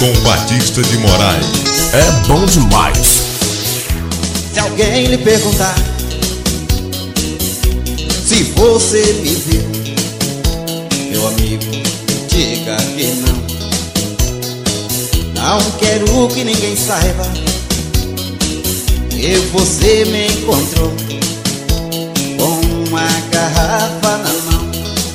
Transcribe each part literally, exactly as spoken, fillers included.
com Batista de Moraes. É bom demais. Se alguém lhe perguntar se você me viu, meu amigo, diga que não. Não quero que ninguém saiba que você me encontrou com uma garrafa na mão.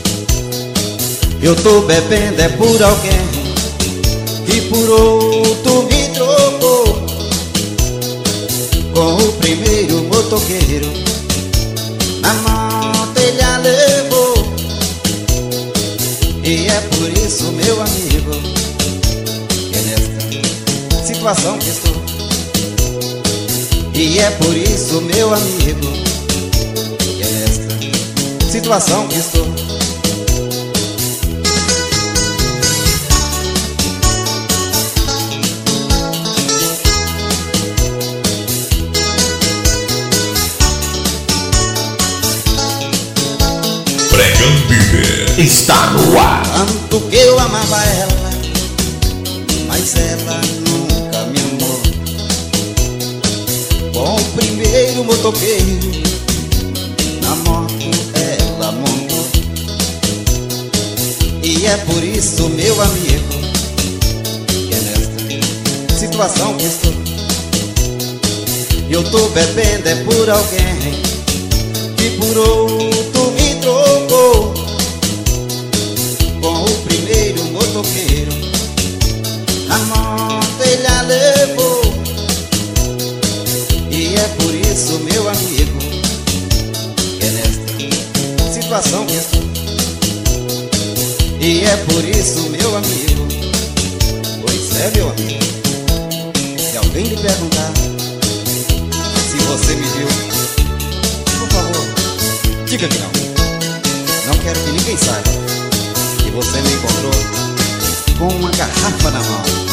Eu tô bebendo é por alguém que por outro me trocou, com o primeiro motoqueiro na mão telha levou. E é por isso, meu amigo, que é nesta situação que estou. E é por isso, meu amigo, que é nesta situação que estou. Pregão Viver Está no ar. Tanto que eu amava ela, mas ela nunca me amou. Com o primeiro motoqueiro na moto ela montou. E é por isso, meu amigo, que é nesta situação que estou. Eu tô bebendo é por alguém que por outro me trocou, com o primeiro motoqueiro na moto ele levou. E é por isso, meu amigo, que é nesta situação que estou. E é por isso, meu amigo, pois é, meu amigo, se alguém lhe perguntar se você me viu, por favor, diga que não. Não quero que ninguém saiba que você me encontrou com uma garrafa na mão.